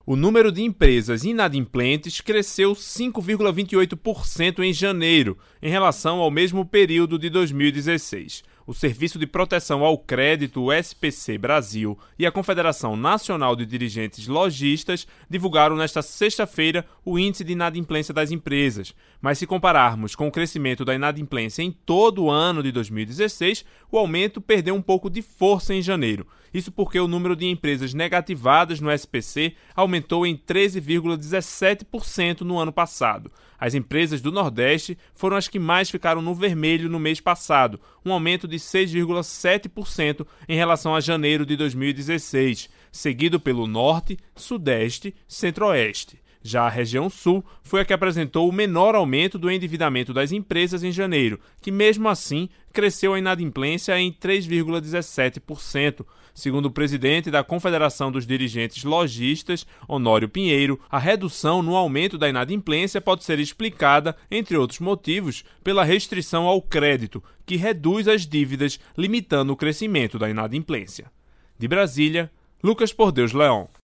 O número de empresas inadimplentes cresceu 5,28% em janeiro, em relação ao mesmo período de 2016. O Serviço de Proteção ao Crédito, o SPC Brasil, e a Confederação Nacional de Dirigentes Lojistas divulgaram nesta sexta-feira o índice de inadimplência das empresas. Mas se compararmos com o crescimento da inadimplência em todo o ano de 2016, o aumento perdeu um pouco de força em janeiro. Isso porque o número de empresas negativadas no SPC aumentou em 13,17% no ano passado. As empresas do Nordeste foram as que mais ficaram no vermelho no mês passado, um aumento de 6,7% em relação a janeiro de 2016, seguido pelo Norte, Sudeste e Centro-Oeste. Já a região Sul foi a que apresentou o menor aumento do endividamento das empresas em janeiro, que mesmo assim cresceu a inadimplência em 3,17%. Segundo o presidente da Confederação dos Dirigentes Lojistas, Honório Pinheiro, a redução no aumento da inadimplência pode ser explicada, entre outros motivos, pela restrição ao crédito, que reduz as dívidas, limitando o crescimento da inadimplência. De Brasília, Lucas Por Deus Leão.